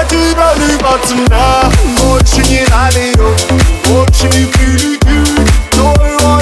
тебя любят цена. Больше не налью, больше не прилетит. Твоего